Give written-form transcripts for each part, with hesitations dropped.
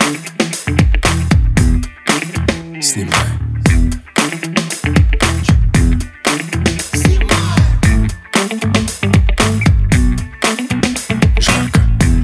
Снимай. Жарко.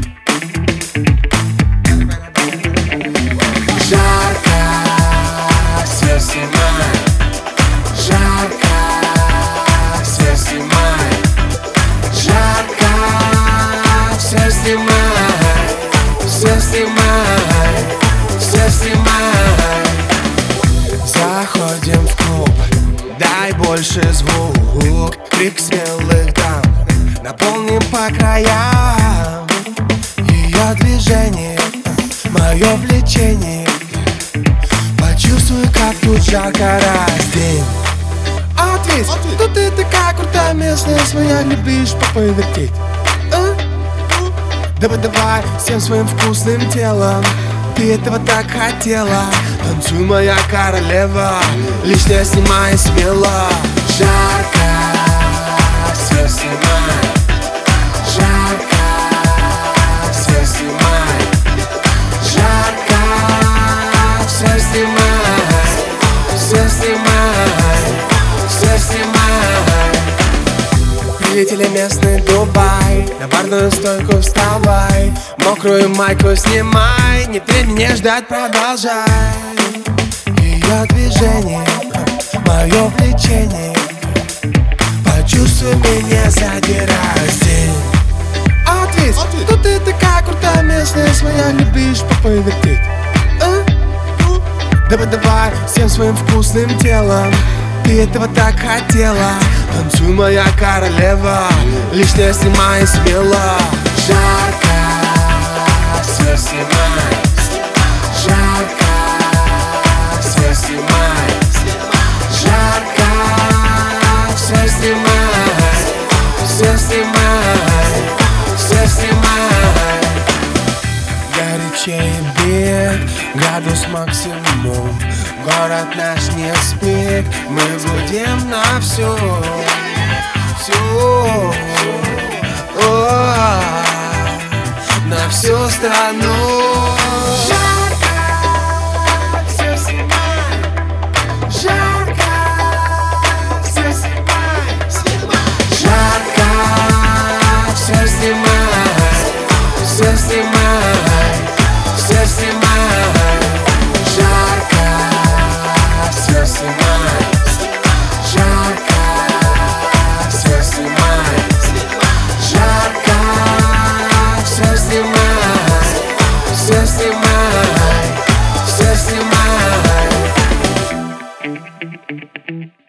Жарко, все снимай. Жарко, все снимай. Жарко, все снимай. Все снимай, все снимай. Заходим в клуб, дай больше звук. Крик смелых дам наполним по краям. Ее движение, мое влечение. Почувствуй, как тут жарко раздень. Ответь, тут ты такая крутая местная, своя любишь повертеть. Давай, давай, всем своим вкусным телом. Ты этого так хотела. Танцуй, моя королева, лишнее снимай смело. Жарко, все снимай. Жарко, все снимай. Жарко, все снимай. Все снимай, все снимай. Прилетели местный Дубай, на барную стойку вставай. Мокрую майку снимай, не трень, не ждать, продолжай. Ее движение, мое влечение. Почувствуй меня, задирай здесь. Ответь, тут ты такая крутая местная, своя любишь повертеть. Давай, давай, всем своим вкусным телом. Ты этого так хотела. Танцуй, моя королева, лишнее снимай смело. Жарко, все снимай. Жарко, все снимай. Жарко, все снимай. Все снимай, все снимай. Горячее бег, градус максимум. Город наш не спит, мы будем на всю, на всю страну. Жарко, все снимай. Жарко, все снимай. Жарко, все снимай. Все снимай, все снимай. Жарко, все снимай. Жарко, все снимай. Жарко, все снимай. Все снимай, все снимай.